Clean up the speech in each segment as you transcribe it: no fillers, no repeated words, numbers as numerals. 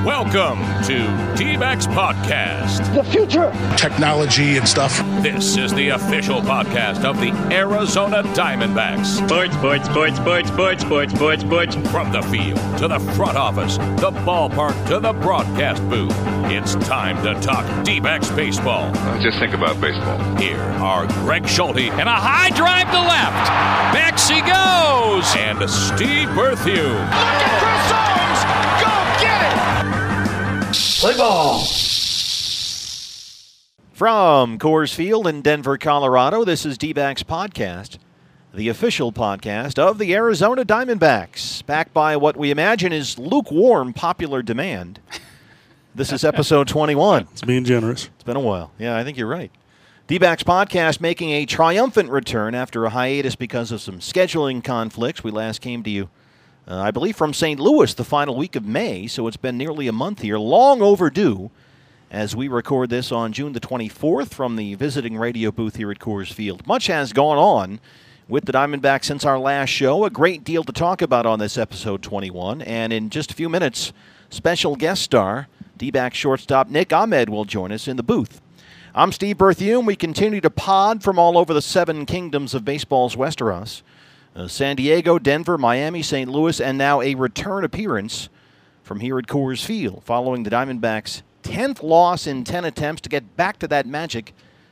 Welcome to D-Backs Podcast. The future. Technology and stuff. This is the official podcast of the Arizona Diamondbacks. Sports. From the field to the front office, the ballpark to the broadcast booth, it's time to talk D-Backs baseball. Just think about baseball. Here are Greg Schulte and a high drive to left. Back she goes. And Steve Berthew. Look at Chris Owens. Go get it. Play ball. From Coors Field in Denver, Colorado, this is D-Backs Podcast, the official podcast of the Arizona Diamondbacks, backed by what we imagine is lukewarm popular demand. This is episode 21. It's being generous. It's been a while. Yeah, I think you're right. D-Backs Podcast making a triumphant return after a hiatus because of some scheduling conflicts. We last came to you, I believe, from St. Louis the final week of May, so it's been nearly a month here, long overdue, as we record this on June the 24th from the visiting radio booth here at Coors Field. Much has gone on with the Diamondbacks since our last show. A great deal to talk about on this episode 21, and in just a few minutes, special guest star, D-Backs shortstop Nick Ahmed will join us in the booth. I'm Steve Berthew, and we continue to pod from all over the seven kingdoms of baseball's Westeros. San Diego, Denver, Miami, St. Louis, and now a return appearance from here at Coors Field, following the Diamondbacks' 10th loss in 10 attempts to get back to that magic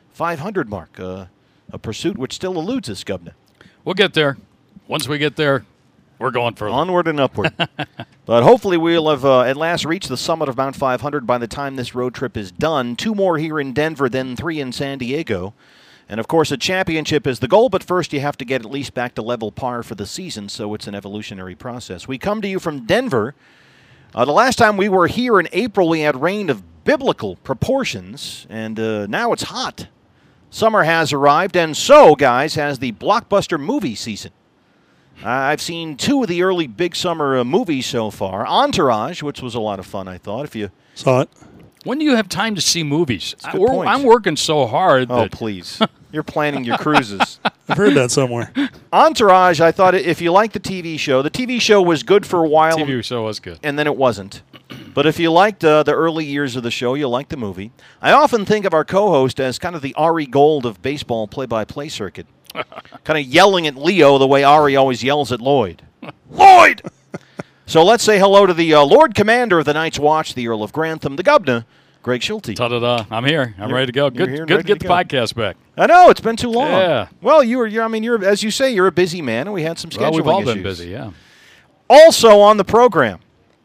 500 mark, a pursuit which still eludes us, Governor. We'll get there. Once we get there, we're going further. Onward and upward. But hopefully we'll have at last reached the summit of Mount 500 by the time this road trip is done. 2 more here in Denver, then 3 in San Diego. And, of course, a championship is the goal, but first you have to get at least back to level par for the season, so it's an evolutionary process. We come to you from Denver. The last time we were here in April, we had rain of biblical proportions, and now it's hot. Summer has arrived, and so, guys, has the blockbuster movie season. I've seen 2 of the early big summer movies so far. Entourage, which was a lot of fun, I thought. If you saw it. When do you have time to see movies? Point. I'm working so hard. Oh, please. You're planning your cruises. I've heard that somewhere. Entourage, I thought if you like the TV show was good for a while. The TV show was good. And then it wasn't. But if you liked the early years of the show, you'll like the movie. I often think of our co-host as kind of the Ari Gold of baseball play-by-play circuit. Kind of yelling at Leo the way Ari always yells at Lloyd. Lloyd! So let's say hello to the Lord Commander of the Night's Watch, the Earl of Grantham, the Governor, Greg Schulte. Ta-da-da. I'm here. I'm ready to go. Good to get the podcast back. I know, it's been too long. Yeah. Well, you're as you say, you're a busy man, and we had some scheduling issues. We've all been busy, yeah. Also on the program,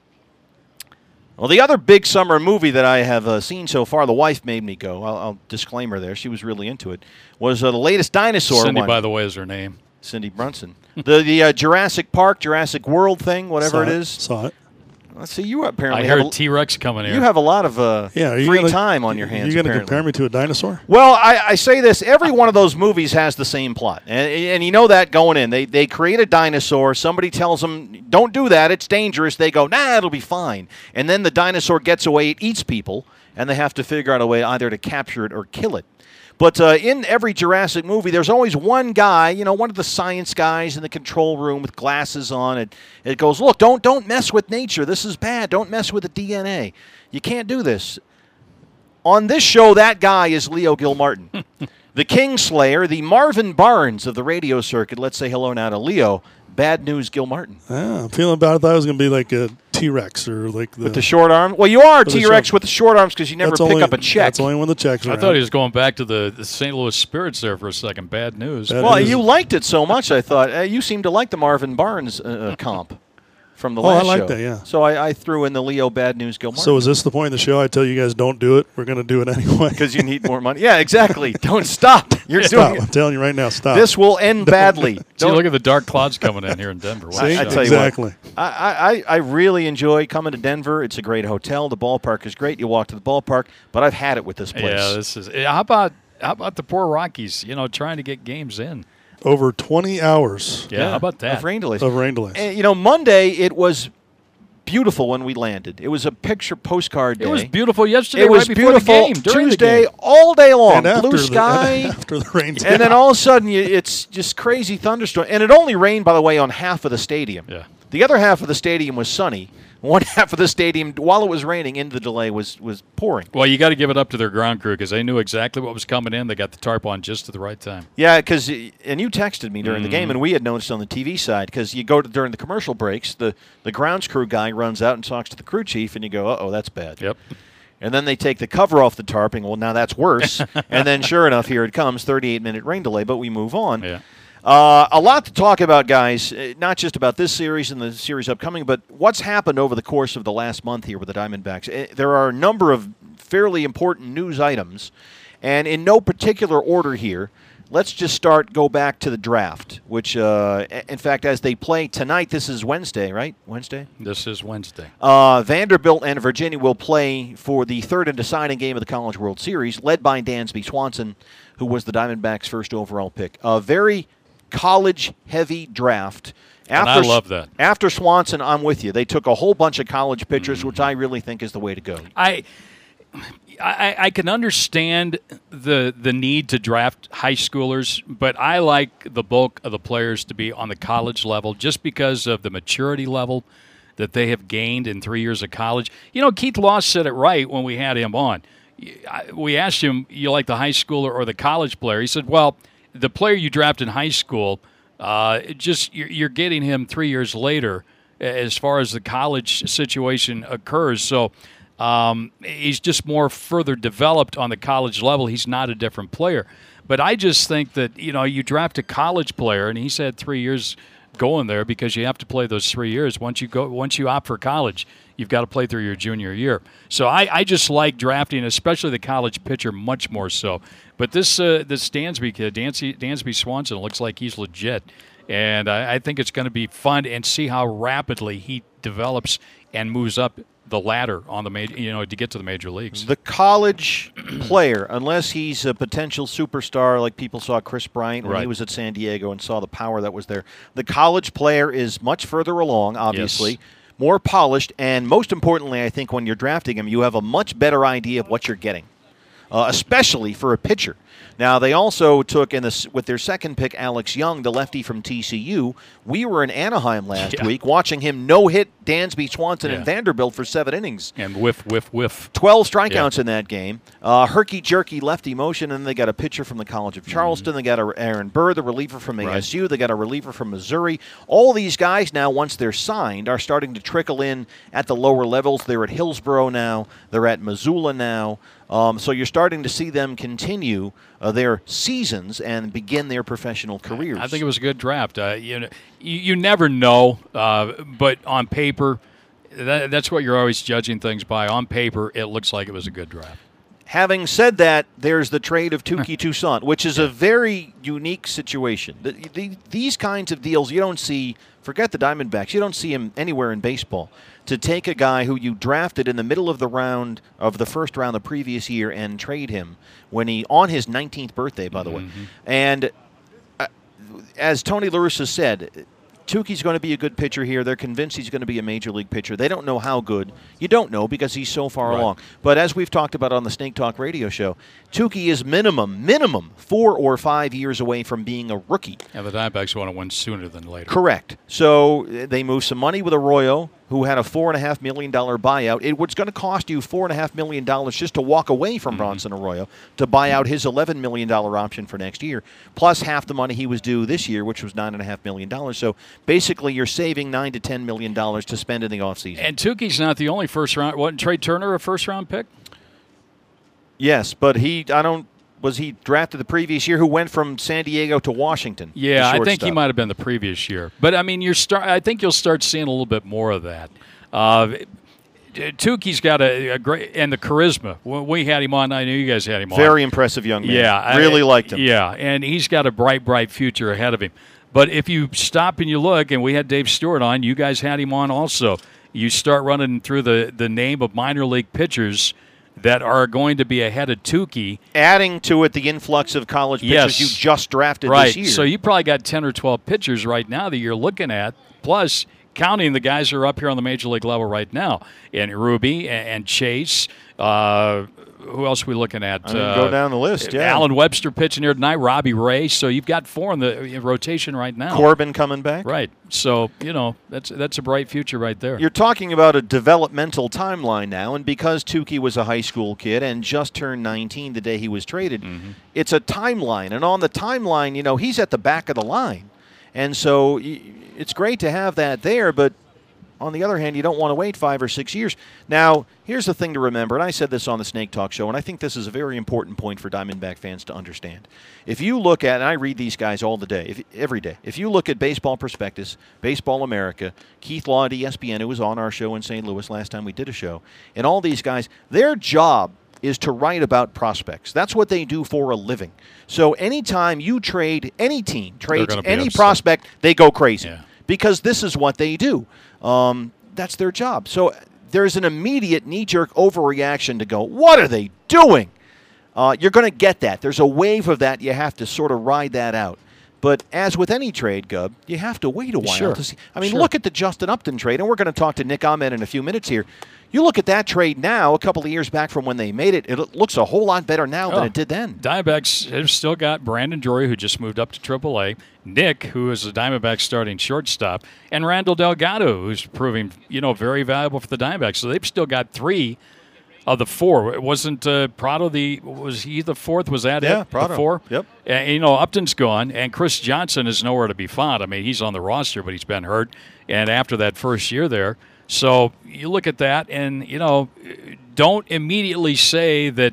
well, the other big summer movie that I have seen so far, the wife made me go, I'll disclaimer there, she was really into it, was the latest dinosaur Cindy, one. by the way, is her name. Cindy Brunson. the Jurassic Park, Jurassic World thing, whatever it is. Saw it. Let's see, you apparently I heard T-Rex coming here. You have a lot of free time on your hands, You're going to compare me to a dinosaur? Well, I say this. Every one of those movies has the same plot. And you know that going in. They create a dinosaur. Somebody tells them, don't do that. It's dangerous. They go, nah, it'll be fine. And then the dinosaur gets away. It eats people. And they have to figure out a way either to capture it or kill it. But in every Jurassic movie, there's always one guy, one of the science guys in the control room with glasses on. It goes, look, don't mess with nature. This is bad. Don't mess with the DNA. You can't do this. On this show, that guy is Leo Gilmartin, the Kingslayer, the Marvin Barnes of the radio circuit. Let's say hello now to Leo. Bad news, Gilmartin. Yeah, I'm feeling bad. I thought it was going to be like a T-Rex or like with the short arm. Well, you are a T-Rex with the short arms because you never pick up a check. That's only when the checks are I thought he was going back to the St. Louis Spirits there for a second. Bad news. You liked it so much, I thought. You seem to like the Marvin Barnes comp from the last show. I like that, yeah. So I threw in the Leo Bad News Gilmartin. So is this the point of the show? I tell you guys don't do it. We're going to do it anyway. Because you need more money. Yeah, exactly. Don't stop. You're stop. doing it. I'm telling you right now, stop. This will end badly. See, look at the dark clouds coming in here in Denver. I tell you exactly. What, I really enjoy coming to Denver. It's a great hotel. The ballpark is great. You walk to the ballpark, but I've had it with this place. Yeah, this is. How about the poor Rockies? Trying to get games in. Over 20 hours. Yeah, how about that? Of rain delays. And, Monday it was beautiful when we landed. It was a picture postcard day. It was beautiful yesterday. It was before beautiful the game, during Tuesday, the game. all day long. And Blue sky. After the rain. And then all of a sudden, it's just crazy thunderstorm. And it only rained, by the way, on half of the stadium. Yeah. The other half of the stadium was sunny. one half of the stadium, while it was raining, into the delay was pouring. Well, you got to give it up to their ground crew because they knew exactly what was coming in. They got the tarp on just at the right time. Yeah, and you texted me during the game, and we had noticed on the TV side, because you go during the commercial breaks, the grounds crew guy runs out and talks to the crew chief, and you go, uh-oh, that's bad. Yep. And then they take the cover off the tarping. Well, now that's worse. And then sure enough, here it comes, 38-minute rain delay, but we move on. Yeah. A lot to talk about, guys, not just about this series and the series upcoming, but what's happened over the course of the last month here with the Diamondbacks. There are a number of fairly important news items, and in no particular order here, let's just go back to the draft, which, in fact, as they play tonight, this is Wednesday, right? Wednesday? This is Wednesday. Vanderbilt and Virginia will play for the third and deciding game of the College World Series, led by Dansby Swanson, who was the Diamondbacks' first overall pick. A very college-heavy draft. And I love that. After Swanson, I'm with you. They took a whole bunch of college pitchers, which I really think is the way to go. I can understand the need to draft high schoolers, but I like the bulk of the players to be on the college level just because of the maturity level that they have gained in 3 years of college. You know, Keith Law said it right when we had him on. We asked him, you like the high schooler or the college player? He said, well, the player you draft in high school, you're getting him 3 years later as far as the college situation occurs. So he's just more further developed on the college level. He's not a different player. But I just think that, you know, you draft a college player, and he's had 3 years going there because you have to play those 3 years. Once you opt for college, you've got to play through your junior year. So I just like drafting, especially the college pitcher, much more so. But this Dansby kid, Dansby Swanson, looks like he's legit. And I think it's going to be fun and see how rapidly he develops and moves up the ladder on the to get to the major leagues. The college player, unless he's a potential superstar like people saw Chris Bryant when he was at San Diego and saw the power that was there, the college player is much further along, obviously, yes, more polished, and most importantly, I think when you're drafting him, you have a much better idea of what you're getting, especially for a pitcher. Now, they also took, with their second pick, Alex Young, the lefty from TCU. We were in Anaheim last week watching him no-hit Dansby Swanson in Vanderbilt for 7 innings. And whiff. 12 strikeouts in that game. Herky-jerky lefty motion, and they got a pitcher from the College of Charleston. They got Aaron Burr, the reliever from ASU. They got a reliever from Missouri. All these guys now, once they're signed, are starting to trickle in at the lower levels. They're at Hillsborough now. They're at Missoula now. So you're starting to see them continue their seasons and begin their professional careers. I think it was a good draft. You never know, but on paper, that's what you're always judging things by. On paper, it looks like it was a good draft. Having said that, there's the trade of Touki Toussaint, which is a very unique situation. These kinds of deals you don't see, forget the Diamondbacks, you don't see him anywhere in baseball. To take a guy who you drafted in the middle of the first round the previous year and trade him on his 19th birthday, by the way. And as Tony La Russa said, Tuki's going to be a good pitcher here. They're convinced he's going to be a major league pitcher. They don't know how good. You don't know because he's so far along. But as we've talked about on the Snake Talk radio show, Touki is minimum 4 or 5 years away from being a rookie. And the Diamondbacks want to win sooner than later. Correct. So they moved some money with Arroyo, who had a $4.5 million buyout. It was going to cost you $4.5 million just to walk away from Bronson Arroyo to buy out his $11 million option for next year, plus half the money he was due this year, which was $9.5 million. So basically you're saving $9 to $10 million to spend in the offseason. And Tuki's not the only first-round. Wasn't Trey Turner a first-round pick? Yes, but was he drafted the previous year, who went from San Diego to Washington? Yeah, I think he might have been the previous year. But, I mean, I think you'll start seeing a little bit more of that. Tuki's got a great – and the charisma. When we had him on, I knew you guys had him on. Very impressive young man. Yeah. Really liked him. Yeah, and he's got a bright future ahead of him. But if you stop and you look, and we had Dave Stewart on, you guys had him on also, you start running through the name of minor league pitchers – that are going to be ahead of Touki. Adding to it the influx of college pitchers you just drafted this year. So you probably got 10 or 12 pitchers right now that you're looking at, plus counting the guys who are up here on the major league level right now. And Ruby and Chase, who else are we looking at? Go down the list, yeah. Alan Webster pitching here tonight, Robbie Ray. So you've got 4 in the rotation right now. Corbin coming back. Right. So, that's a bright future right there. You're talking about a developmental timeline now, and because Tukey was a high school kid and just turned 19 the day he was traded, it's a timeline. And on the timeline, he's at the back of the line. And so it's great to have that there, but on the other hand, you don't want to wait 5 or 6 years. Now, here's the thing to remember, and I said this on the Snake Talk show, and I think this is a very important point for Diamondback fans to understand. If you look at, and I read these guys every day, if you look at Baseball Prospectus, Baseball America, Keith Law at ESPN, who was on our show in St. Louis last time we did a show, and all these guys, their job is to write about prospects. That's what they do for a living. So anytime you trade, any team trades any prospect, they go crazy. Yeah. Because this is what they do. That's their job. So there's an immediate knee-jerk overreaction to go, what are they doing? You're going to get that. There's a wave of that. You have to sort of ride that out. But as with any trade, Gub, you have to wait a while to see. I mean, look at the Justin Upton trade, and we're going to talk to Nick Ahmed in a few minutes here. You look at that trade now, a couple of years back from when they made it, it looks a whole lot better now than it did then. Diamondbacks have still got Brandon Drury, who just moved up to AAA, Nick, who is the Diamondbacks starting shortstop, and Randall Delgado, who's proving, very valuable for the Diamondbacks. So they've still got 3 of the 4. It wasn't Prado was he the 4th? Was that it? Prado. The 4? Yep. And, Upton's gone, and Chris Johnson is nowhere to be found. I mean, he's on the roster, but he's been hurt. And after that first year there, so you look at that and, don't immediately say that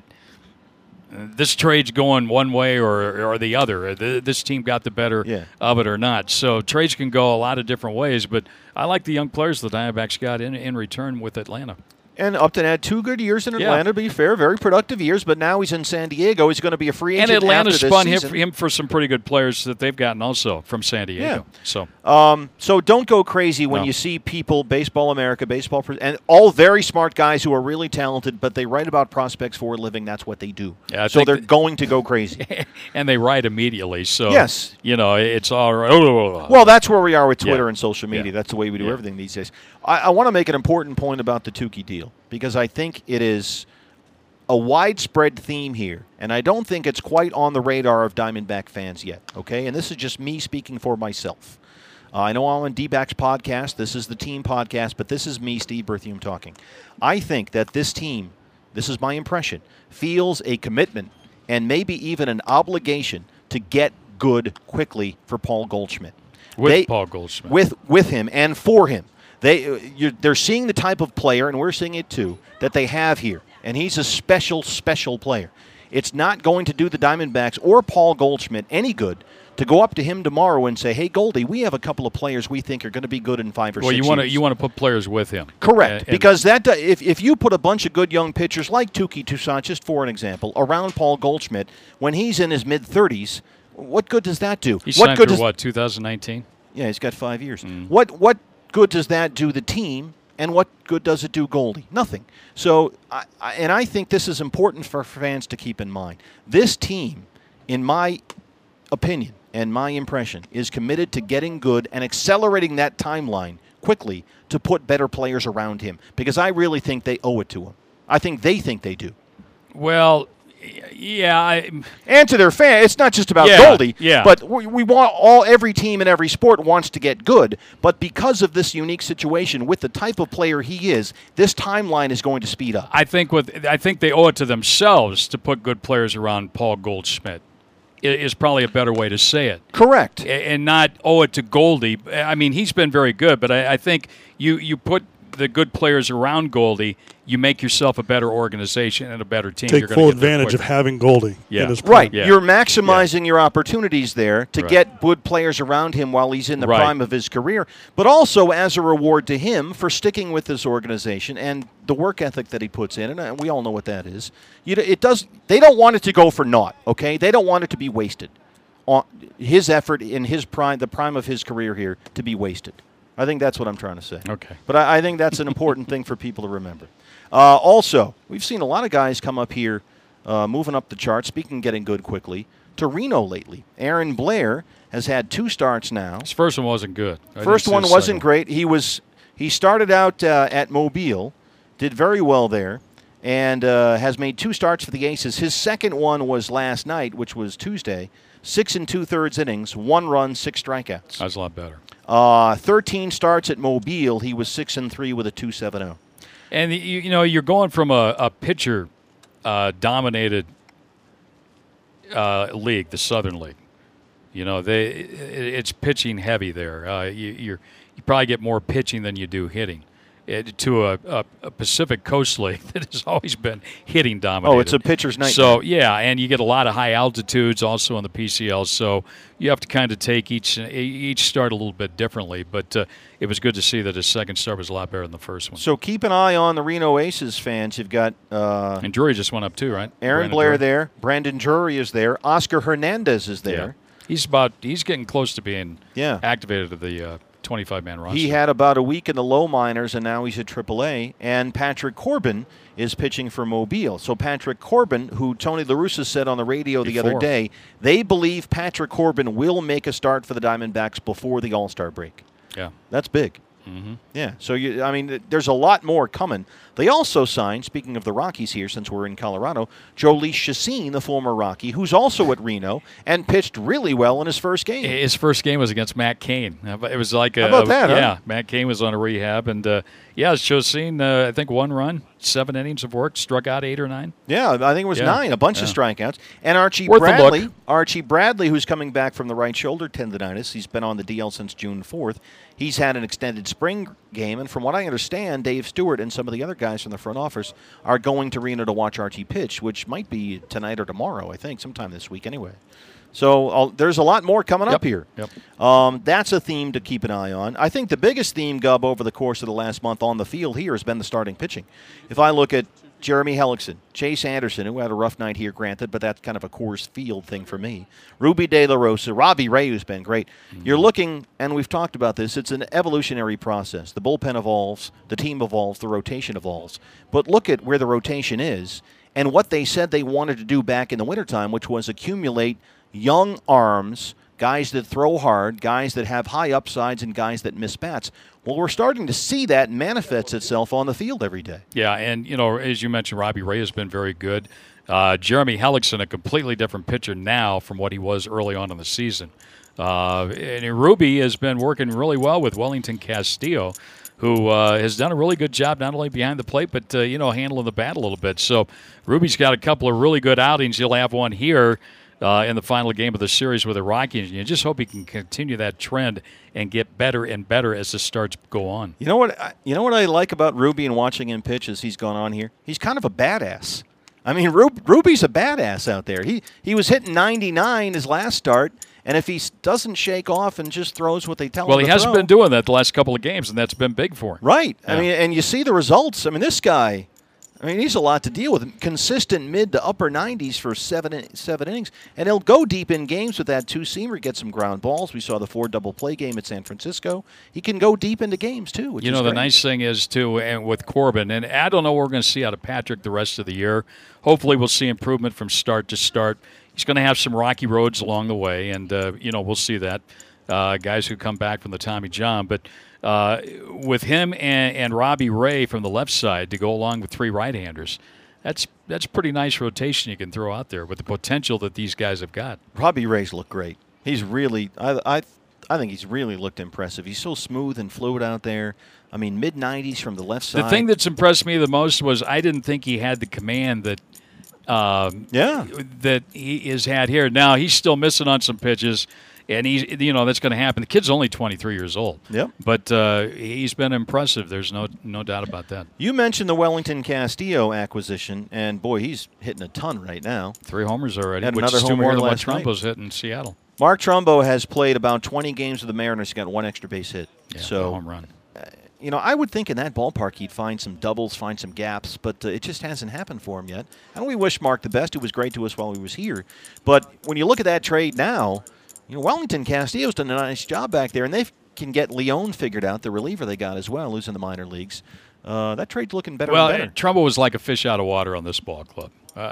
this trade's going one way or the other. This team got the better of it or not. So trades can go a lot of different ways, but I like the young players the Diamondbacks got in return with Atlanta. And Upton had 2 good years in Atlanta, to be fair, very productive years, but now he's in San Diego. He's going to be a free agent and Atlanta after this spun season. him for some pretty good players that they've gotten also from San Diego. So don't go crazy when you see people, Baseball America, and all very smart guys who are really talented, but they write about prospects for a living. That's what they do. Yeah, so they're going to go crazy. And they write immediately. So, yes. It's all right. Well, that's where we are with Twitter and social media. That's the way we do everything these days. I want to make an important point about the Tukey deal, because I think it is a widespread theme here, and I don't think it's quite on the radar of Diamondback fans yet, okay? And this is just me speaking for myself. I know I'm on D-Backs podcast. This is the team podcast, but this is me, Steve Berthium, talking. I think that this team, this is my impression, feels a commitment and maybe even an obligation to get good quickly for Paul Goldschmidt. Paul Goldschmidt. With him and for him. They're seeing the type of player, and we're seeing it too, that they have here. And he's a special, special player. It's not going to do the Diamondbacks or Paul Goldschmidt any good to go up to him tomorrow and say, hey, Goldie, we have a couple of players we think are going to be good in 5 or 6 years. Well, you want to put players with him. Correct. Because if you put a bunch of good young pitchers like Tukey Toussaint, just for an example, around Paul Goldschmidt, when he's in his mid-30s, what good does that do? He signed through 2019? Yeah, he's got 5 years. What good does that do the team, and what good does it do Goldie? Nothing. So, I think this is important for fans to keep in mind. This team, in my opinion and my impression, is committed to getting good and accelerating that timeline quickly to put better players around him, because I really think they owe it to him. I think they do. Well, yeah. And to their fans, it's not just about Goldie. Yeah. But we want every team in every sport wants to get good. But because of this unique situation with the type of player he is, this timeline is going to speed up. I think they owe it to themselves to put good players around Paul Goldschmidt. Is probably a better way to say it. Correct. And not owe it to Goldie. I mean, he's been very good, but I think you put the good players around Goldie, you make yourself a better organization and a better team. Take full advantage of having Goldie. Yeah. Right. Yeah. You're maximizing your opportunities there to get good players around him while he's in the prime of his career, but also as a reward to him for sticking with this organization and the work ethic that he puts in, and we all know what that is. They don't want it to go for naught, okay? They don't want it to be wasted. His effort in his prime, the prime of his career here, to be wasted. I think that's what I'm trying to say. Okay. But I think that's an important thing for people to remember. Also, we've seen a lot of guys come up here, moving up the chart, speaking of getting good quickly, to Reno lately. Aaron Blair has had 2 starts now. His first one wasn't good. First one wasn't great. He started out at Mobile, did very well there, and has made 2 starts for the Aces. His second one was last night, which was Tuesday. 6 2/3 innings, 1 run, 6 strikeouts. That's a lot better. 13 starts at Mobile. He was 6-3 with a 2.70. And you're going from a pitcher dominated league, the Southern League. It's pitching heavy there. You probably get more pitching than you do hitting. To a Pacific Coast League that has always been hitting dominated. Oh, it's a pitcher's nightmare. So, yeah, and you get a lot of high altitudes also in the PCL, so you have to kind of take each start a little bit differently. But it was good to see that his second start was a lot better than the first one. So keep an eye on the Reno Aces fans. You've got and Drury just went up too, right? Aaron Blair there. Brandon Drury is there. Oscar Hernandez is there. Yeah. He's getting close to being activated to the 25-man roster. He had about a week in the low minors, and now he's at AAA. And Patrick Corbin is pitching for Mobile. So Patrick Corbin, who Tony La Russa said on the radio the other day, they believe Patrick Corbin will make a start for the Diamondbacks before the All-Star break. Yeah. That's big. Mm-hmm. Yeah, so there's a lot more coming. They also signed, speaking of the Rockies here, since we're in Colorado, Jhoulys Chacin, the former Rocky, who's also at Reno and pitched really well in his first game. His first game was against Matt Cain. It was like how about that? Yeah, huh? Matt Cain was on a rehab, and Chacin, I think 1 run, 7 innings of work, struck out 8 or 9. Yeah, I think it was 9, a bunch of strikeouts. And Archie Bradley, who's coming back from the right shoulder tendonitis, he's been on the DL since June 4th. He's had an extended spring game, and from what I understand, Dave Stewart and some of the other guys from the front office are going to Reno to watch Archie pitch, which might be tonight or tomorrow, I think, sometime this week anyway. So there's a lot more coming up here. Yep. That's a theme to keep an eye on. I think the biggest theme, Gub, over the course of the last month on the field here has been the starting pitching. If I look at Jeremy Hellickson, Chase Anderson, who had a rough night here, granted, but that's kind of a Coors Field thing for me. Ruby De La Rosa, Robbie Ray, who's been great. Mm-hmm. You're looking, and we've talked about this, it's an evolutionary process. The bullpen evolves, the team evolves, the rotation evolves. But look at where the rotation is and what they said they wanted to do back in the wintertime, which was accumulate young arms, guys that throw hard, guys that have high upsides, and guys that miss bats. Well, we're starting to see that manifest itself on the field every day. Yeah, and, as you mentioned, Robbie Ray has been very good. Jeremy Hellickson, a completely different pitcher now from what he was early on in the season. And Ruby has been working really well with Wellington Castillo, who has done a really good job not only behind the plate but, handling the bat a little bit. So Ruby's got a couple of really good outings. He'll have one here in the final game of the series with the Rockies. You just hope he can continue that trend and get better and better as the starts go on. You know what I like about Ruby and watching him pitch as he's gone on here? He's kind of a badass. I mean, Ruby's a badass out there. He was hitting 99 his last start, and if he doesn't shake off and just throws what they tell him to throw. Well, he hasn't been doing that the last couple of games, and that's been big for him. Right. Yeah. I mean, and you see the results. I mean, this guy, he's a lot to deal with. Consistent mid to upper 90s for seven innings. And he'll go deep in games with that two-seamer, get some ground balls. We saw the 4-double play game at San Francisco. He can go deep into games, too, which is the great. nice thing is, too, and with Corbin, and I don't know what we're going to see out of Patrick the rest of the year. Hopefully we'll see improvement from start to start. He's going to have some rocky roads along the way, and, we'll see that. Guys who come back from the Tommy John. But with him and Robbie Ray from the left side to go along with 3 right-handers, that's pretty nice rotation you can throw out there with the potential that these guys have got. Robbie Ray's looked great. He's really I think he's really looked impressive. He's so smooth and fluid out there. I mean, mid-90s from the left side. The thing that's impressed me the most was I didn't think he had the command that that he has had here. Now, he's still missing on some pitches. And he's, that's going to happen. The kid's only 23 years old. Yep. But he's been impressive. There's no doubt about that. You mentioned the Wellington Castillo acquisition, and boy, he's hitting a ton right now. 3 homers already, Had which another is 2 homer more here than what last night. Trumbo's hit in Seattle. Mark Trumbo has played about 20 games with the Mariners. He got 1 extra base hit. Yeah, so home run. I would think in that ballpark he'd find some doubles, find some gaps, but it just hasn't happened for him yet. And we wish Mark the best. He was great to us while he was here. But when you look at that trade now, Wellington Castillo's done a nice job back there, and they can get Leon figured out, the reliever they got as well, who's in the minor leagues. That trade's looking better and better. Trumbo was like a fish out of water on this ball club.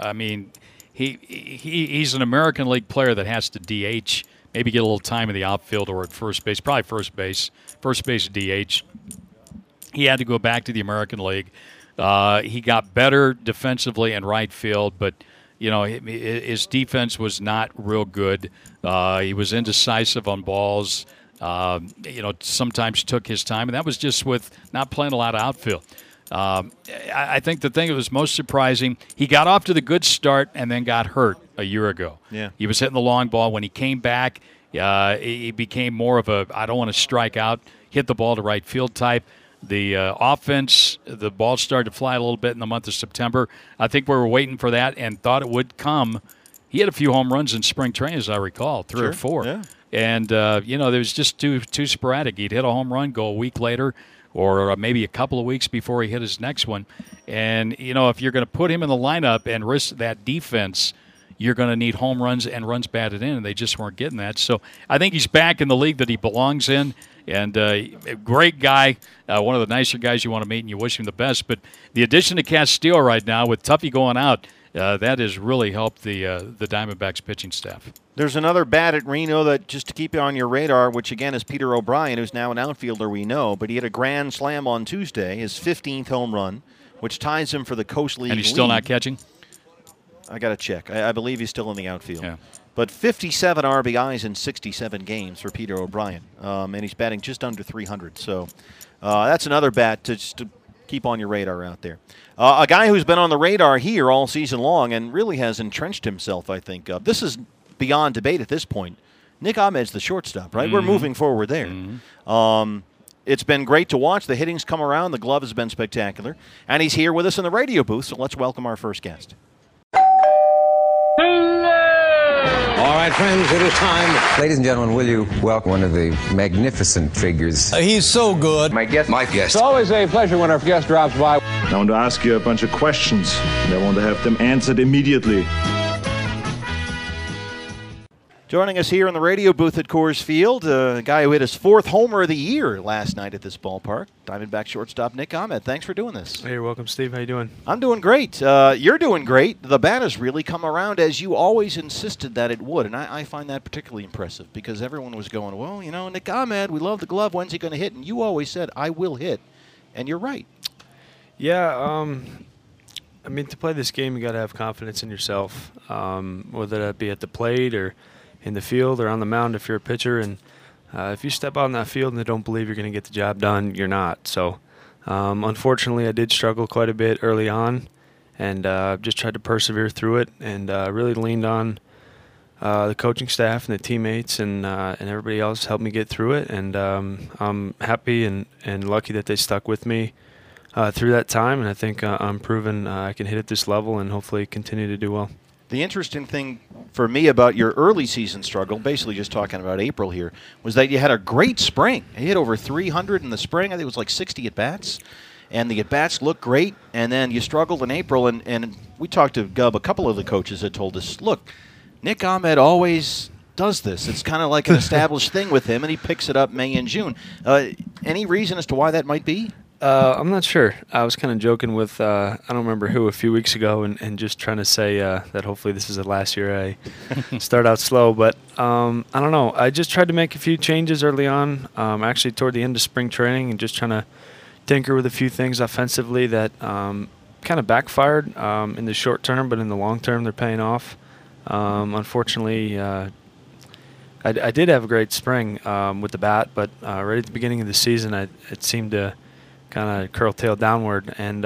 He's an American League player that has to DH, maybe get a little time in the outfield or at first base, probably first base DH. He had to go back to the American League. He got better defensively in right field, but his defense was not real good. He was indecisive on balls. Sometimes took his time, and that was just with not playing a lot of outfield. I think the thing that was most surprising, he got off to the good start and then got hurt a year ago. Yeah. He was hitting the long ball. When he came back, he became more of a I don't want to strike out, hit the ball to right field type. The offense, the ball started to fly a little bit in the month of September. I think we were waiting for that and thought it would come. He had a few home runs in spring training, as I recall, 3 or 4. Yeah. And, there was just too sporadic. He'd hit a home run, go a week later, or maybe a couple of weeks before he hit his next one. And, if you're going to put him in the lineup and risk that defense, you're going to need home runs and runs batted in, and they just weren't getting that. So I think he's back in the league that he belongs in, and a great guy, one of the nicer guys you want to meet, and you wish him the best. But the addition to Castillo right now, with Tuffy going out, that has really helped the Diamondbacks pitching staff. There's another bat at Reno that, just to keep it on your radar, which again is Peter O'Brien, who's now an outfielder we know, but he had a grand slam on Tuesday, his 15th home run, which ties him for the Coast League And he's still lead. not catching? I got to check. I believe he's still in the outfield. Yeah. But 57 RBIs in 67 games for Peter O'Brien, and he's batting just under 300. So that's another bat to keep on your radar out there. A guy who's been on the radar here all season long and really has entrenched himself, I think. This is beyond debate at this point. Nick Ahmed's the shortstop, right? We're moving forward there. It's been great to watch. The hitting's come around. The glove has been spectacular. And he's here with us in the radio booth, so let's welcome our first guest. All right, friends, it is time. Ladies and gentlemen, will you welcome one of the magnificent figures? He's so good. My guest. It's always a pleasure when our guest drops by. I want to ask you a bunch of questions, and I want to have them answered immediately. Joining us here in the radio booth at Coors Field, a guy who hit his 4th homer of the year last night at this ballpark, Diamondback shortstop Nick Ahmed. Thanks for doing this. Hey, you're welcome, Steve. How you doing? I'm doing great. You're doing great. The bat has really come around as you always insisted that it would, and I find that particularly impressive because everyone was going, well, Nick Ahmed, we love the glove. When's he going to hit? And you always said, I will hit, and you're right. Yeah, to play this game, you got to have confidence in yourself, whether that be at the plate or in the field or on the mound if you're a pitcher. And if you step out in that field and they don't believe you're going to get the job done, you're not. So unfortunately, I did struggle quite a bit early on and just tried to persevere through it and really leaned on the coaching staff and the teammates and everybody else helped me get through it. And I'm happy and lucky that they stuck with me through that time. And I think I'm proven I can hit at this level and hopefully continue to do well. The interesting thing for me about your early season struggle, basically just talking about April here, was that you had a great spring. You hit over 300 in the spring. I think it was like 60 at-bats. And the at-bats looked great. And then you struggled in April. And we talked to Gub, a couple of the coaches that told us, look, Nick Ahmed always does this. It's kind of like an established thing with him, and he picks it up May and June. Any reason as to why that might be? I'm not sure. I was kind of joking with, I don't remember who, a few weeks ago, and just trying to say that hopefully this is the last year I start out slow. But I don't know. I just tried to make a few changes early on, actually toward the end of spring training, and just trying to tinker with a few things offensively that kind of backfired in the short term, but in the long term they're paying off. Unfortunately, I did have a great spring with the bat, but right at the beginning of the season it seemed to kind of curl-tail downward, and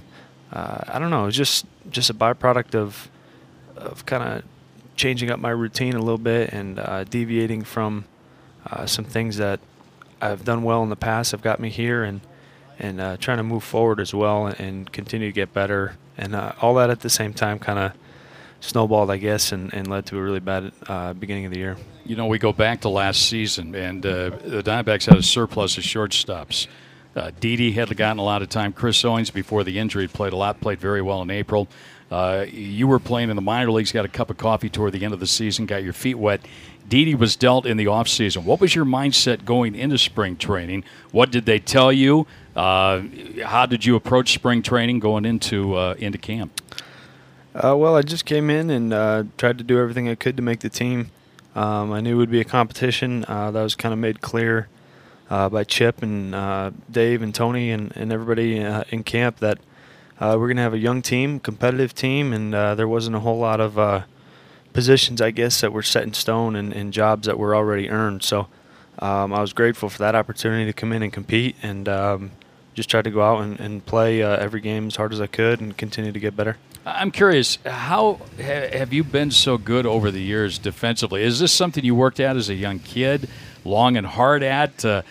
I don't know, it was just a byproduct of kind of changing up my routine a little bit and deviating from some things that I've done well in the past have got me here, and trying to move forward as well and continue to get better, and all that at the same time kind of snowballed, I guess, and led to a really bad beginning of the year. We go back to last season, and the Diamondbacks had a surplus of shortstops. Didi had gotten a lot of time. Chris Owings, before the injury, played very well in April. You were playing in the minor leagues, got a cup of coffee toward the end of the season, got your feet wet. Didi was dealt in the offseason. What was your mindset going into spring training? What did they tell you? How did you approach spring training going into camp? Well, I just came in and tried to do everything I could to make the team. I knew it would be a competition. That was kind of made clear by Chip and Dave and Tony and everybody in camp that we're going to have a young team, competitive team, and there wasn't a whole lot of positions, I guess, that were set in stone and jobs that were already earned. So I was grateful for that opportunity to come in and compete, and just tried to go out and play every game as hard as I could and continue to get better. I'm curious, how have you been so good over the years defensively? Is this something you worked at as a young kid, long and hard at? To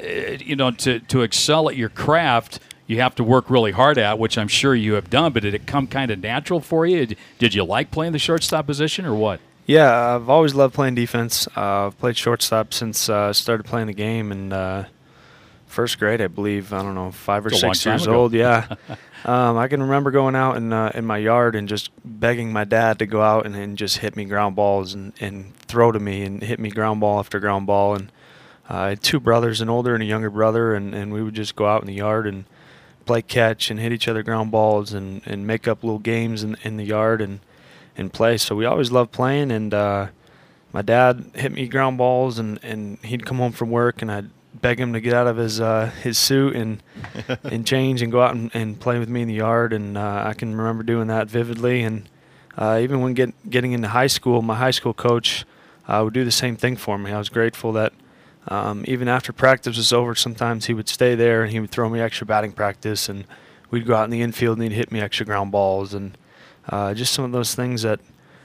excel at your craft, you have to work really hard at, which I'm sure you have done, but did it come kind of natural for you? Did you like playing the shortstop position or what? Yeah, I've always loved playing defense. I've played shortstop since I started playing the game in first grade, I believe. I don't know, 5 or 6 years old. Yeah. I can remember going out in my yard and just begging my dad to go out and just hit me ground balls and throw to me and hit me ground ball after ground ball. And I had 2 brothers, an older and a younger brother, and we would just go out in the yard and play catch and hit each other ground balls and make up little games in the yard and play. So we always loved playing, and my dad hit me ground balls, and he'd come home from work, and I'd beg him to get out of his suit and change and go out and play with me in the yard. And I can remember doing that vividly. And even when getting into high school, my high school coach would do the same thing for me. I was grateful that even after practice was over, sometimes he would stay there and he would throw me extra batting practice, and we'd go out in the infield and he'd hit me extra ground balls, and just some of those things that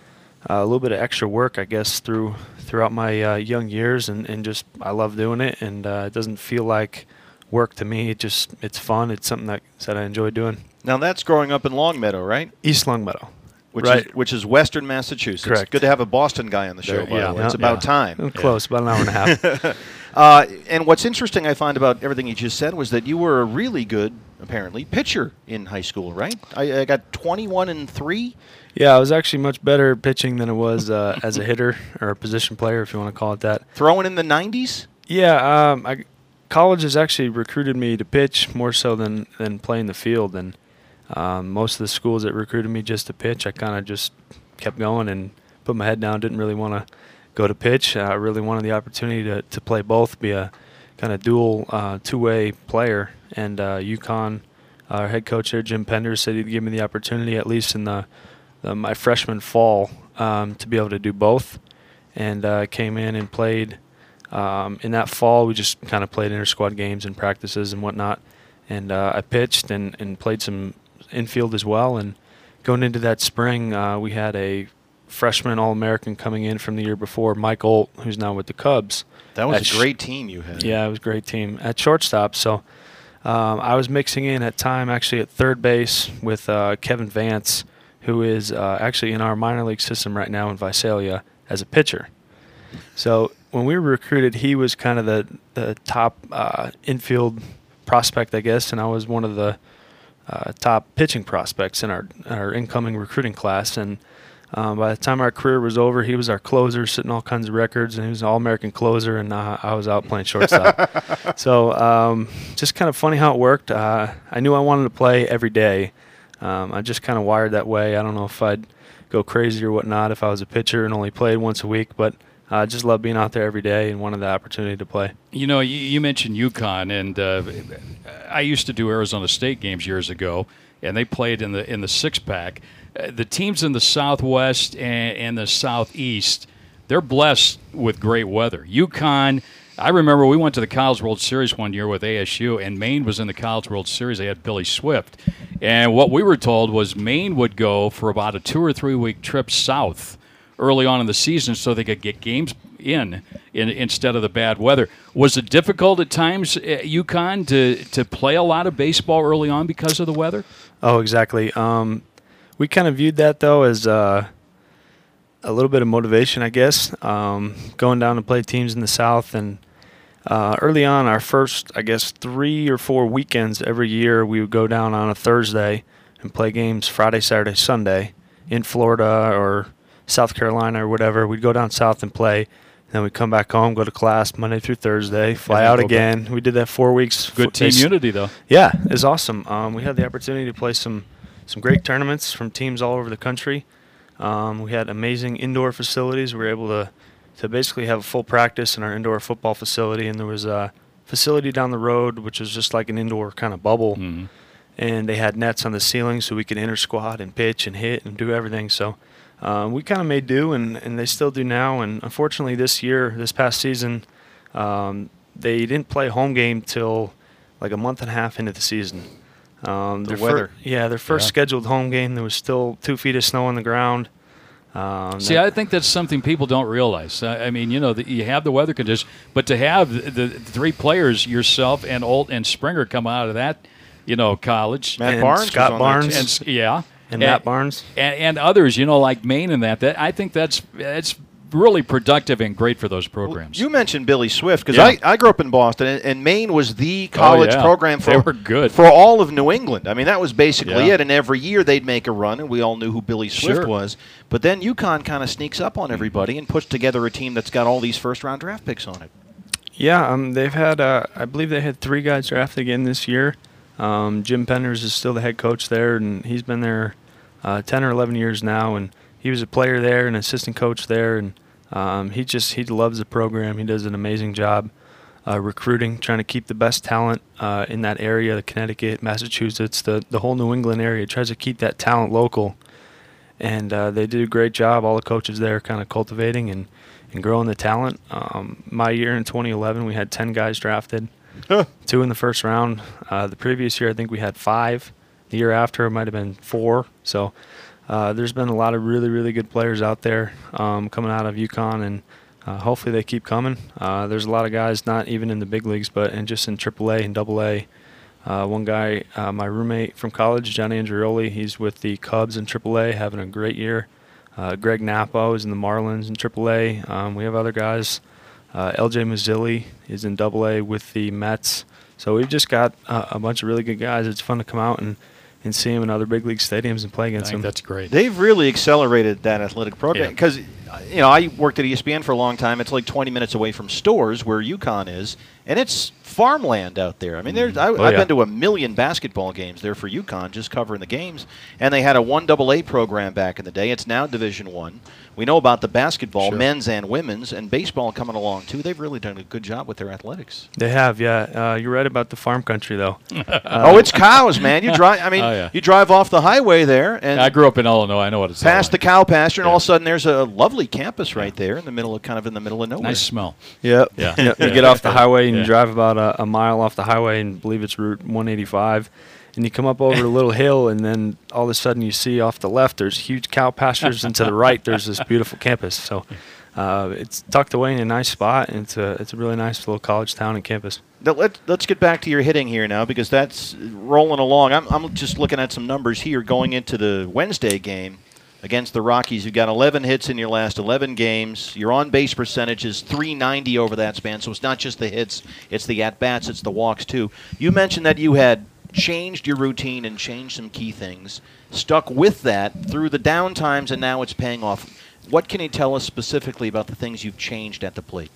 a little bit of extra work, I guess, throughout my young years, and just I love doing it, and it doesn't feel like work to me. It's fun. It's something that I enjoy doing. Now that's growing up in Longmeadow, right? East Longmeadow. Which is Western Massachusetts. Correct. Good to have a Boston guy on the show, by the way. It's about time. Close, about an hour and a half. And what's interesting I find about everything you just said was that you were a really good, apparently, pitcher in high school, right? I got 21-3. Yeah, I was actually much better pitching than I was as a hitter or a position player, if you want to call it that. Throwing in the 90s? Yeah, college has actually recruited me to pitch more so than play in the field, and most of the schools that recruited me just to pitch, I kind of just kept going and put my head down. Didn't really want to go to pitch. I really wanted the opportunity to play both, be a kind of dual two-way player. And UConn, our head coach there, Jim Pender, said he'd give me the opportunity, at least in my freshman fall, to be able to do both. And came in and played. In that fall, we just kind of played inter-squad games and practices and whatnot. And I pitched and played some infield as well. And going into that spring, we had a freshman All-American coming in from the year before, Mike Olt, who's now with the Cubs. That was a great team you had. Yeah, it was a great team at shortstop. So I was mixing in at time actually at third base with Kevin Vance, who is actually in our minor league system right now in Visalia as a pitcher. So when we were recruited, he was kind of the top infield prospect, I guess, and I was one of the top pitching prospects in our incoming recruiting class. And by the time our career was over, he was our closer, setting all kinds of records, and he was an All-American closer, and I was out playing shortstop. So just kind of funny how it worked. I knew I wanted to play every day. I just kind of wired that way. I don't know if I'd go crazy or whatnot if I was a pitcher and only played once a week, but I just love being out there every day and wanted the opportunity to play. You know, you mentioned UConn, and I used to do Arizona State games years ago, and they played in the six-pack. The teams in the Southwest and the Southeast, they're blessed with great weather. UConn, I remember we went to the College World Series one year with ASU, and Maine was in the College World Series. They had Billy Swift. And what we were told was Maine would go for about a 2 or 3 week trip south early on in the season so they could get games in instead of the bad weather. Was it difficult at times at UConn to play a lot of baseball early on because of the weather? Oh, exactly. We kind of viewed that, though, as a little bit of motivation, I guess, going down to play teams in the South. And early on, our first, I guess, 3 or 4 weekends every year, we would go down on a Thursday and play games Friday, Saturday, Sunday in Florida or South Carolina or whatever. We'd go down south and play. Then we'd come back home, go to class Monday through Thursday, fly out again. We did that 4 weeks. Good team unity, though. Yeah, it was awesome. We had the opportunity to play some great tournaments from teams all over the country. We had amazing indoor facilities. We were able to basically have a full practice in our indoor football facility, and there was a facility down the road which was just like an indoor kind of bubble. Mm-hmm. and they had nets on the ceiling so we could inter-squad and pitch and hit and do everything. So we kind of made do, and they still do now. And unfortunately this past season, they didn't play home game till like a month and a half into the season. The weather. Their first scheduled home game, there was still 2 feet of snow on the ground. I think that's something people don't realize. I mean, you have the weather conditions, but to have the 3 players, yourself and Olt and Springer, come out of that, college. Matt and Barnes, Scott Barnes, and Matt Barnes, and others, like Maine and that. I think that's really productive and great for those programs. Well, you mentioned Billy Swift because I grew up in Boston, and Maine was the college program they were good for all of New England. I mean, that was basically it, and every year they'd make a run, and we all knew who Billy Swift was. But then UConn kind of sneaks up on everybody and puts together a team that's got all these first-round draft picks on it. Yeah, they've had, I believe they had 3 guys drafted again this year. Jim Penders is still the head coach there, and he's been there 10 or 11 years now, and he was a player there, an assistant coach there, and he loves the program. He does an amazing job recruiting, trying to keep the best talent in that area, the Connecticut, Massachusetts, the whole New England area. Tries to keep that talent local, and they do a great job. All the coaches there kind of cultivating and growing the talent. My year in 2011, we had 10 guys drafted, 2 in the first round. The previous year, I think we had 5. The year after, it might have been 4. So there's been a lot of really, really good players out there coming out of UConn, and hopefully they keep coming. There's a lot of guys not even in the big leagues, but just in AAA and AA. One guy, my roommate from college, Johnny Andrioli, he's with the Cubs in AAA, having a great year. Greg Napo is in the Marlins in AAA. We have other guys. LJ Mazzilli is in AA with the Mets. So we've just got a bunch of really good guys. It's fun to come out and see them in other big league stadiums and play against them. That's great. They've really accelerated that athletic program because, I worked at ESPN for a long time. It's like 20 minutes away from Stores where UConn is, and it's farmland out there. I mean, I've been to a million basketball games there for UConn, just covering the games, and they had a 1AA program back in the day. It's now Division I. We know about the basketball, men's and women's, and baseball coming along, too. They've really done a good job with their athletics. They have, yeah. You're right about the farm country, though. It's cows, man. You drive. I mean, you drive off the highway there, and I grew up in Illinois. I know what it's past the cow pasture, and all of a sudden there's a lovely campus right there in the middle of nowhere. Nice smell. Yep. Yeah. You get off the highway and you drive about a mile off the highway, and believe it's Route 185. And you come up over a little hill, and then all of a sudden you see off the left there's huge cow pastures, and to the right there's this beautiful campus. So it's tucked away in a nice spot, and it's a really nice little college town and campus. Let's get back to your hitting here now, because that's rolling along. I'm just looking at some numbers here going into the Wednesday game against the Rockies. You've got 11 hits in your last 11 games. Your on-base percentage is .390 over that span, so it's not just the hits, it's the at-bats, it's the walks too. You mentioned that you had changed your routine and changed some key things, stuck with that through the down times, and now it's paying off. What can you tell us specifically about the things you've changed at the plate?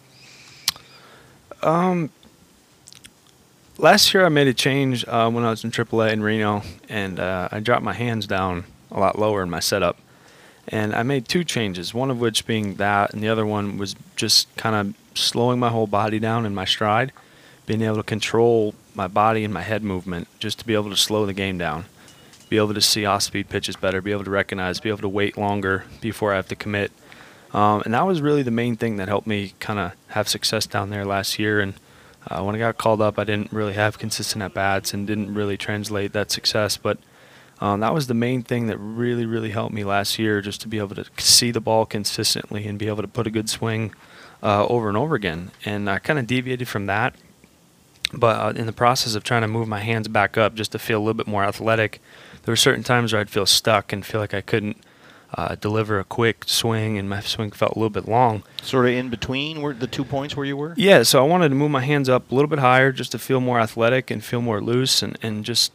Last year I made a change when I was in AAA in Reno, and I dropped my hands down a lot lower in my setup. And I made 2 changes, one of which being that, and the other one was just kind of slowing my whole body down in my stride, being able to control my body and my head movement, just to be able to slow the game down, be able to see off-speed pitches better, be able to recognize, be able to wait longer before I have to commit. And that was really the main thing that helped me kind of have success down there last year. And when I got called up, I didn't really have consistent at-bats and didn't really translate that success. But that was the main thing that really, really helped me last year, just to be able to see the ball consistently and be able to put a good swing over and over again. And I kind of deviated from that. But in the process of trying to move my hands back up just to feel a little bit more athletic, there were certain times where I'd feel stuck and feel like I couldn't deliver a quick swing, and my swing felt a little bit long. Sort of in between the 2 points where you were? Yeah, so I wanted to move my hands up a little bit higher just to feel more athletic and feel more loose and just,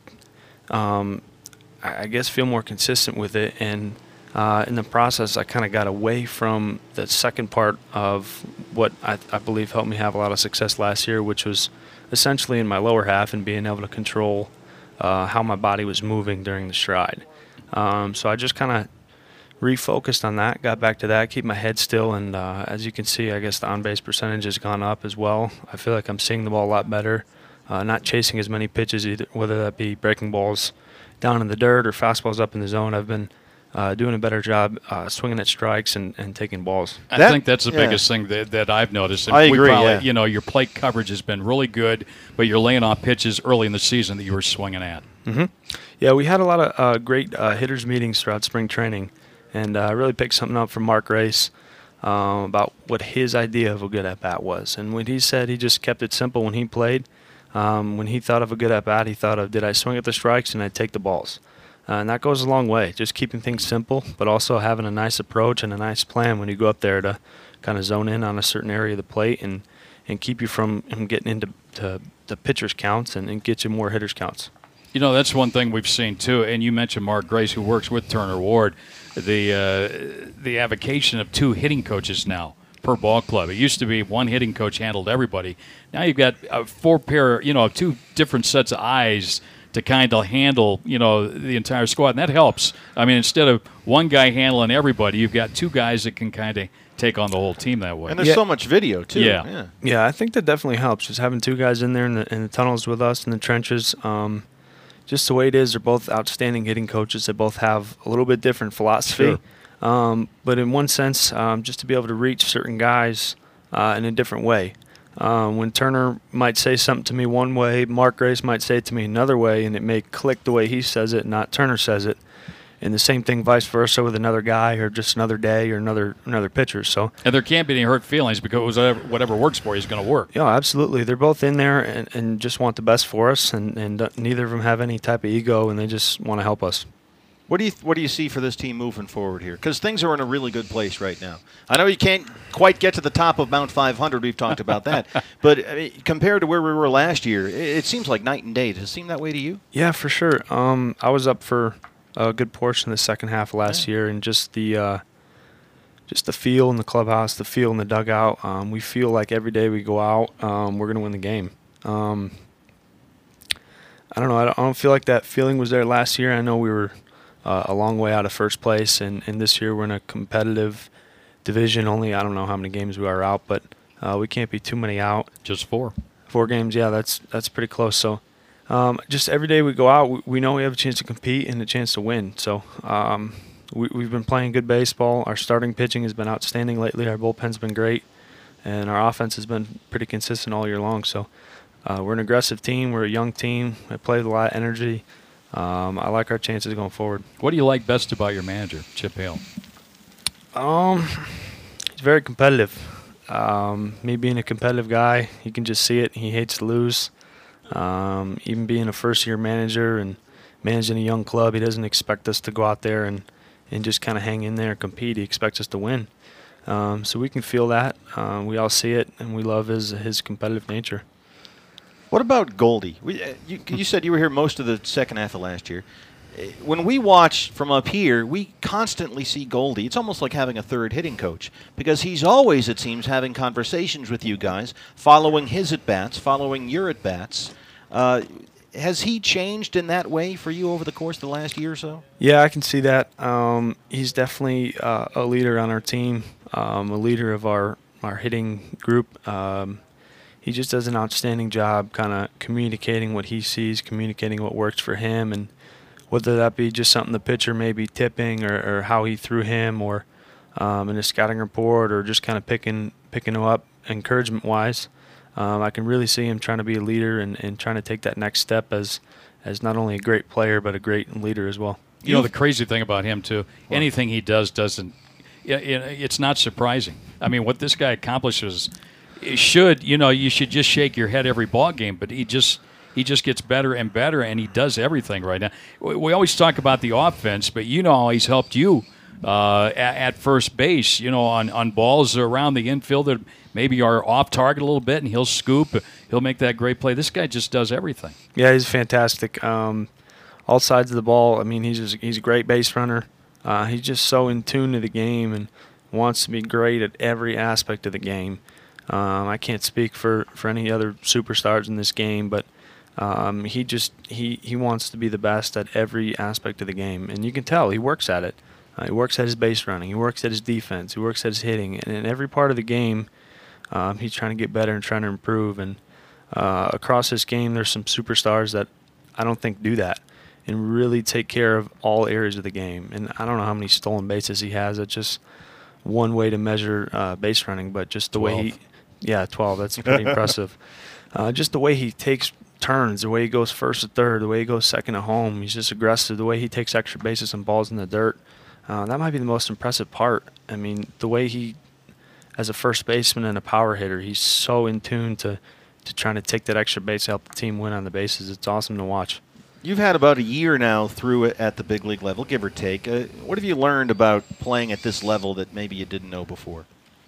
I guess, feel more consistent with it. And in the process, I kind of got away from the second part of what I believe helped me have a lot of success last year, which was essentially in my lower half and being able to control how my body was moving during the stride. So I just kind of refocused on that, got back to that, keep my head still, and as you can see, I guess the on-base percentage has gone up as well. I feel like I'm seeing the ball a lot better. not chasing as many pitches, either, whether that be breaking balls down in the dirt or fastballs up in the zone. I've been doing a better job swinging at strikes and taking balls. I think that's the biggest thing that I've noticed. And I agree. You know, your plate coverage has been really good, but you're laying off pitches early in the season that you were swinging at. Mm-hmm. Yeah, we had a lot of great hitters meetings throughout spring training, and I really picked something up from Mark Grace about what his idea of a good at-bat was. And when he said he just kept it simple when he played, when he thought of a good at-bat, he thought of, did I swing at the strikes and I'd take the balls? And that goes a long way, just keeping things simple, but also having a nice approach and a nice plan when you go up there to kind of zone in on a certain area of the plate and keep you from getting into the pitcher's counts and get you more hitters' counts. You know, that's one thing we've seen, too, and you mentioned Mark Grace, who works with Turner Ward, the avocation of 2 hitting coaches now per ball club. It used to be 1 hitting coach handled everybody. Now you've got 4 pair, 2 different sets of eyes to kind of handle, the entire squad, and that helps. I mean, instead of 1 guy handling everybody, you've got 2 guys that can kind of take on the whole team that way. And there's so much video, too. Yeah, I think that definitely helps, just having 2 guys in there in the tunnels with us in the trenches. Just the way it is, they're both outstanding hitting coaches. They both have a little bit different philosophy. Sure. But in one sense, just to be able to reach certain guys in a different way. When Turner might say something to me one way, Mark Grace might say it to me another way, and it may click the way he says it, not Turner says it. And the same thing vice versa with another guy or just another day or another pitcher. So, and there can't be any hurt feelings because whatever works for you is going to work. Yeah, absolutely. They're both in there and just want the best for us, and neither of them have any type of ego, and they just want to help us. What do you see for this team moving forward here? Because things are in a really good place right now. I know you can't quite get to the top of Mount 500. We've talked about that. But I mean, compared to where we were last year, it seems like night and day. Does it seem that way to you? Yeah, for sure. I was up for a good portion of the second half of last year, and just the feel in the clubhouse, the feel in the dugout. We feel like every day we go out, we're going to win the game. I don't know. I don't feel like that feeling was there last year. I know we were a long way out of first place, and this year we're in a competitive division. Only I don't know how many games we are out, but we can't be too many out. Just 4. 4 games, yeah, that's pretty close. So just every day we go out, we know we have a chance to compete and a chance to win. So we've been playing good baseball. Our starting pitching has been outstanding lately. Our bullpen's been great, and our offense has been pretty consistent all year long. So we're an aggressive team. We're a young team. I play with a lot of energy. I like our chances going forward. What do you like best about your manager, Chip Hale? He's very competitive. Me being a competitive guy, he can just see it. He hates to lose. Even being a first-year manager and managing a young club, he doesn't expect us to go out there and just kind of hang in there and compete. He expects us to win. So we can feel that. We all see it, and we love his competitive nature. What about Goldie? You said you were here most of the second half of last year. When we watch from up here, we constantly see Goldie. It's almost like having a third hitting coach because he's always, it seems, having conversations with you guys, following his at-bats, following your at-bats. Has he changed in that way for you over the course of the last year or so? Yeah, I can see that. He's definitely a leader on our team, a leader of our hitting group. He just does an outstanding job kind of communicating what he sees, communicating what works for him, and whether that be just something the pitcher may be tipping or how he threw him or in a scouting report or just kind of picking him up encouragement-wise. I can really see him trying to be a leader and trying to take that next step as not only a great player but a great leader as well. You know, the crazy thing about him, too, anything he does doesn't – it's not surprising. I mean, what this guy accomplishes – you should just shake your head every ball game, but he just gets better and better, and he does everything right now. We always talk about the offense, but you know how he's helped you at first base, on balls around the infield that maybe are off target a little bit, and he'll scoop, he'll make that great play. This guy just does everything. Yeah, he's fantastic. All sides of the ball. I mean, he's a great base runner. He's just so in tune to the game and wants to be great at every aspect of the game. I can't speak for any other superstars in this game, but he wants to be the best at every aspect of the game, and you can tell he works at it. He works at his base running, he works at his defense, he works at his hitting, and in every part of the game, he's trying to get better and trying to improve. And across this game, there's some superstars that I don't think do that and really take care of all areas of the game. And I don't know how many stolen bases he has. It's just one way to measure base running, but just the 12. way he 12, that's pretty impressive. Just the way he takes turns, the way he goes first to third, the way he goes second to home. He's just aggressive, the way he takes extra bases and balls in the dirt. That might be the most impressive part. I mean, the way he, as a first baseman and a power hitter, he's so in tune to trying to take that extra base, help the team win on the bases. It's awesome to watch. You've had about a year now through it at the big league level, give or take. What have you learned about playing at this level that maybe you didn't know before?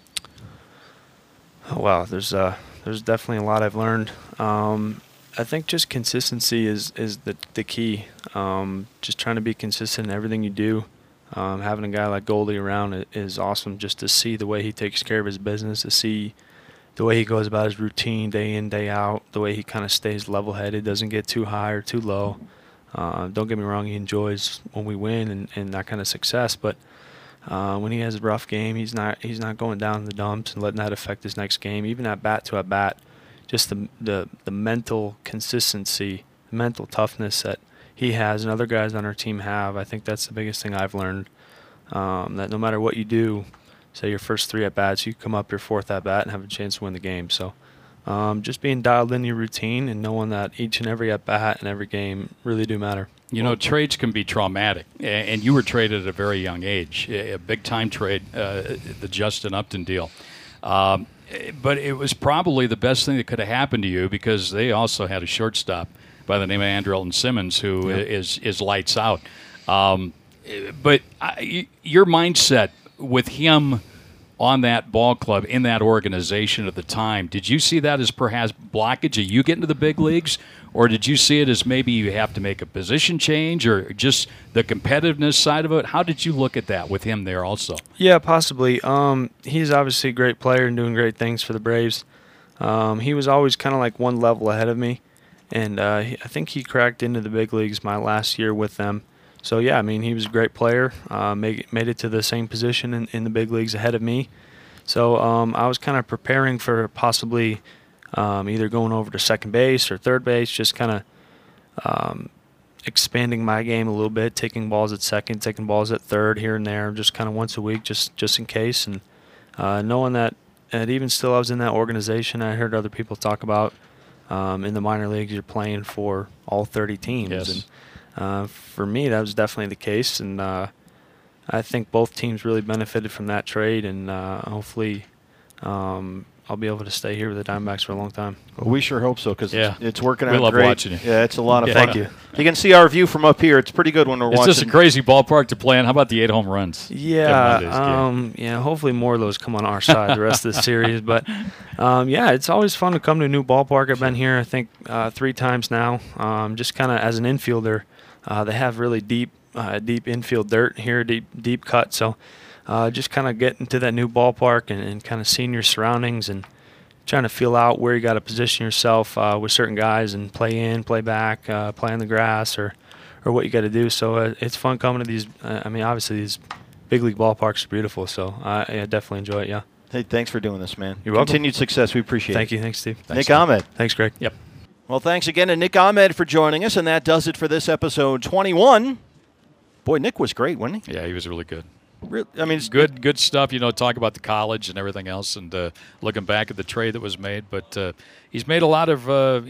Oh, wow, there's definitely a lot I've learned. I think just consistency is the key. Just trying to be consistent in everything you do. Having a guy like Goldie around is awesome, just to see the way he takes care of his business, to see the way he goes about his routine day in, day out, the way he kind of stays level-headed, doesn't get too high or too low. Don't get me wrong, he enjoys when we win and that kind of success, but when he has a rough game, he's not going down in the dumps and letting that affect his next game, even at bat to at bat. Just the mental consistency, mental toughness that he has and other guys on our team have. I think that's the biggest thing I've learned, that no matter what you do, say your first 3 at-bats, you come up your 4th at-bat and have a chance to win the game. So just being dialed in your routine and knowing that each and every at-bat and every game really do matter. You know, trades can be traumatic, and you were traded at a very young age, a big-time trade, the Justin Upton deal. But it was probably the best thing that could have happened to you because they also had a shortstop by the name of Andrelton Simmons who is lights out. But your mindset with him on that ball club, in that organization at the time, did you see that as perhaps blockage of you getting to the big leagues? Or did you see it as maybe you have to make a position change or just the competitiveness side of it? How did you look at that with him there also? Yeah, possibly. He's obviously a great player and doing great things for the Braves. He was always kind of like one level ahead of me. And I think he cracked into the big leagues my last year with them. So, yeah, I mean, he was a great player, made it to the same position in the big leagues ahead of me. So I was kind of preparing for possibly either going over to second base or third base, just kind of expanding my game a little bit, taking balls at second, taking balls at third here and there, just kind of once a week just in case. And knowing that even still I was in that organization, I heard other people talk about in the minor leagues you're playing for all 30 teams. Yes. And for me, that was definitely the case. And I think both teams really benefited from that trade, and hopefully I'll be able to stay here with the Diamondbacks for a long time. Well, we sure hope so because it's working out great. We love watching you. Yeah, it's a lot of fun. Thank you. You can see our view from up here. It's pretty good when we're watching. It's just a crazy ballpark to play in. How about the 8 home runs? Yeah, hopefully more of those come on our side the rest of the series. But, it's always fun to come to a new ballpark. I've been here, I think, 3 times now. Just kind of as an infielder, they have really deep infield dirt here, deep cut. So just kind of getting to that new ballpark and kind of seeing your surroundings and trying to feel out where you got to position yourself with certain guys and play in, play back, play on the grass or what you got to do. So it's fun coming to these. Obviously these big league ballparks are beautiful. So I definitely enjoy it. Yeah. Hey, thanks for doing this, man. You're welcome. Continued success. We appreciate it. Thank you. Thanks, Steve. Nick Ahmed. Thanks, Greg. Yep. Well, thanks again to Nick Ahmed for joining us, and that does it for this episode 21. Boy, Nick was great, wasn't he? Yeah, he was really good. It's good stuff. Talk about the college and everything else, and looking back at the trade that was made. But he's made a lot of,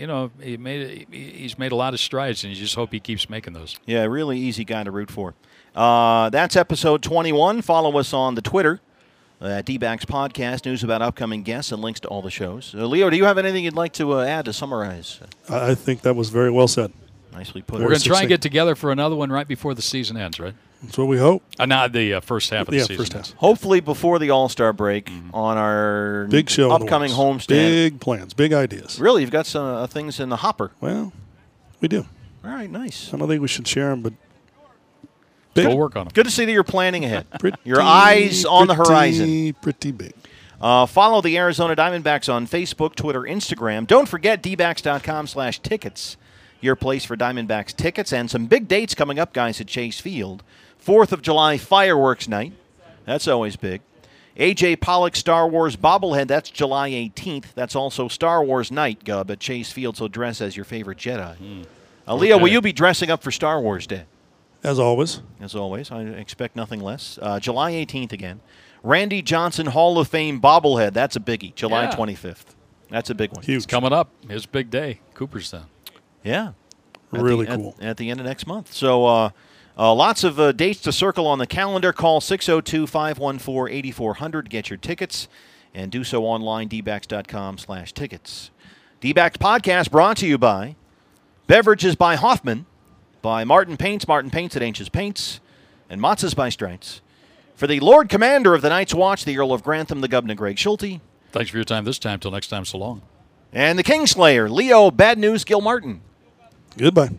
he's made a lot of strides, and you just hope he keeps making those. Yeah, really easy guy to root for. That's episode 21. Follow us on the Twitter at D-Backs Podcast. News about upcoming guests and links to all the shows. Leo, do you have anything you'd like to add to summarize? I think that was very well said. Nicely put. We're going to try and get together for another one right before the season ends, right? That's what we hope. Not the first half of the season. First half. Hopefully before the All-Star break on our big show, upcoming homestand. Big plans, big ideas. Really, you've got some things in the hopper. Well, we do. All right, nice. I don't think we should share them, but we'll work on them. Good to see that you're planning ahead. Your eyes on the horizon. Pretty big. Follow the Arizona Diamondbacks on Facebook, Twitter, Instagram. Don't forget dbacks.com/tickets. Your place for Diamondbacks tickets and some big dates coming up, guys, at Chase Field. 4th of July fireworks night. That's always big. A.J. Pollock Star Wars bobblehead, that's July 18th. That's also Star Wars night, Gub, at Chase Field, so dress as your favorite Jedi. Leo, will you be dressing up for Star Wars Day? As always. As always. I expect nothing less. July 18th again. Randy Johnson Hall of Fame bobblehead, that's a biggie, July 25th. That's a big one. Huge. It's coming up. His big day, Cooperstown. Yeah. Really cool. At the end of next month. So lots of dates to circle on the calendar. Call 602-514-8400 to get your tickets, and do so online, dbacks.com/tickets. D-Backs podcast brought to you by Beverages by Hoffman, by Martin Paints at Ainge's Paints, and Matzah's by Strites. For the Lord Commander of the Night's Watch, the Earl of Grantham, the Governor Greg Schulte. Thanks for your time this time. Till next time, so long. And the Kingslayer, Leo Bad News Gil Martin. Goodbye.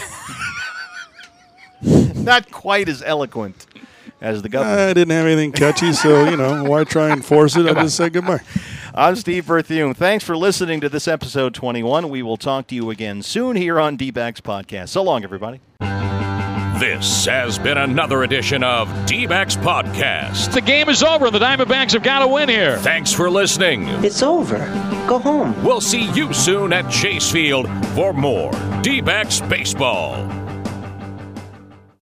Not quite as eloquent as the Governor. I didn't have anything catchy, so, why try and force it? I just said goodbye. I'm Steve Berthiaume. Thanks for listening to this episode 21. We will talk to you again soon here on D-Backs Podcast. So long, everybody. This has been another edition of D-Backs Podcast. The game is over. The Diamondbacks have got to win here. Thanks for listening. It's over. Go home. We'll see you soon at Chase Field for more D-Backs Baseball.